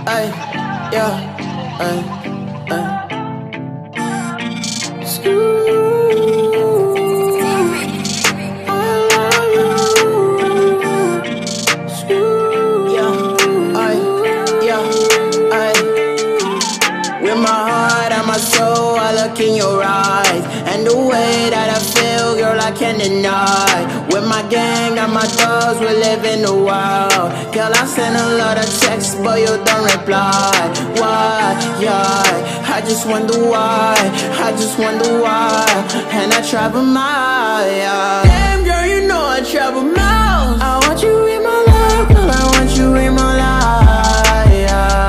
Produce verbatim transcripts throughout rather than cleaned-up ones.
ay, yeah, ay, ay. With my heart and my soul, I look in your eyes, and the way that I feel, girl, I can't deny. With my gang and my dogs, we live in the wild. Girl, I send a lot of texts, but you don't reply. Why? Yeah, I just wonder why. I just wonder why. And I travel miles. Yeah. Damn, girl, you know I travel miles. I want you in my life, girl, I want you in my life. Yeah.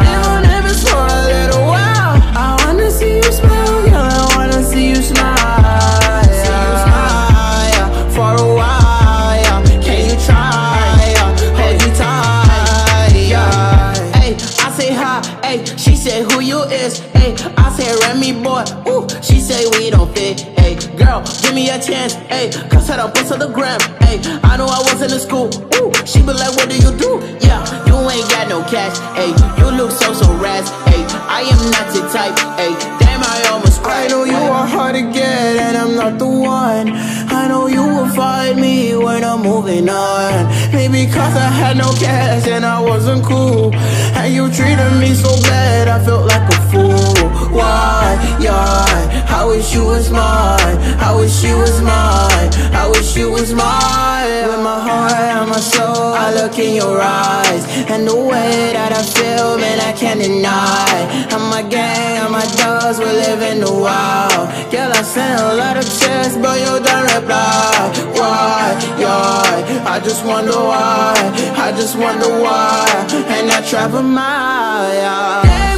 She say who you is, ayy. I say Remy boy, ooh. She say we don't fit, ayy. Girl, give me a chance, ayy. Cause I don't post on the gram, ayy. I know I wasn't in school, ooh. She be like, what do you do? Yeah, you ain't got no cash, ayy. You look so, so ras, ayy. I am not the type, ayy. Damn, I almost cried. I know you are hard to get and I'm not the one. I know you will find me when I'm moving on. Maybe cause I had no cash and I wasn't cool, and you treated me so bad, I felt like a fool. Why? Yeah, I wish you was mine. I wish you was mine. I wish you was mine. With my heart and my soul, I look in your eyes, and the way that I feel, man, I can't deny. And my gang and my dogs, we live in the wild. Girl, I sent a lot of texts, but you don't reply. Why? Yeah, I just wonder why. I just wonder why. And I travel miles. Yeah.